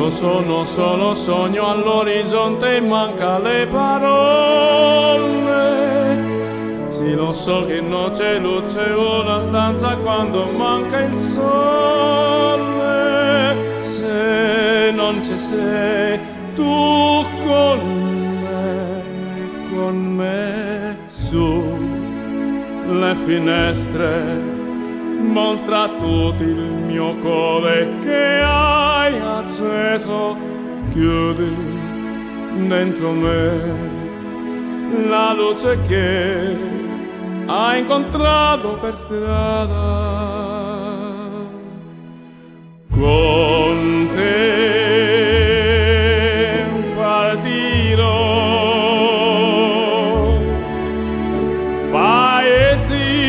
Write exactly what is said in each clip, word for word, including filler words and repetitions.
Quando sono solo sogno all'orizzonte manca le parole. Sì, lo so che non c'è luce una stanza quando manca il sole. Se non ci sei tu con me, con me su le finestre. Mostra tutto il mio cuore che hai acceso, chiudi dentro me la luce che hai incontrato per strada. Con te partirò, paesi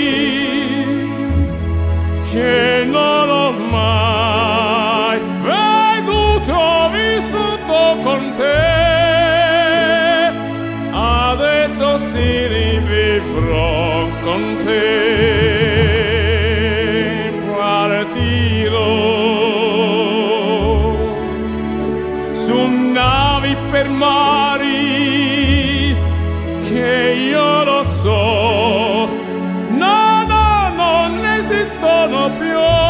che non ho mai veduto, vissuto con te, adesso si rivivrò con te, partirò su navi per mari che io lo so, no, no, non esistono più,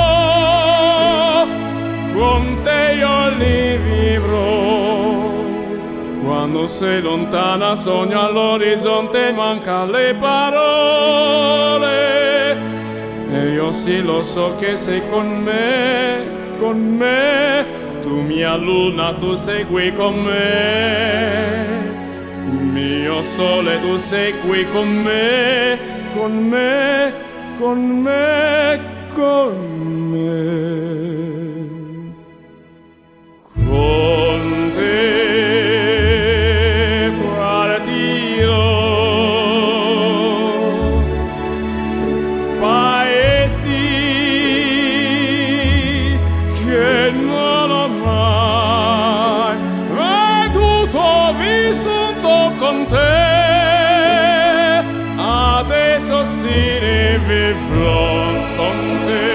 con te io li vivrò. Quando sei lontana sogno all'orizzonte manca le parole, e io sì lo so che sei con me, con me, tu mia luna, tu sei qui con me, mio sole, tu sei qui con me, con me, con me, con me. Con te partirò, paesi che non ho mai veduto, vissuto con te, adesso si rivivrò con te.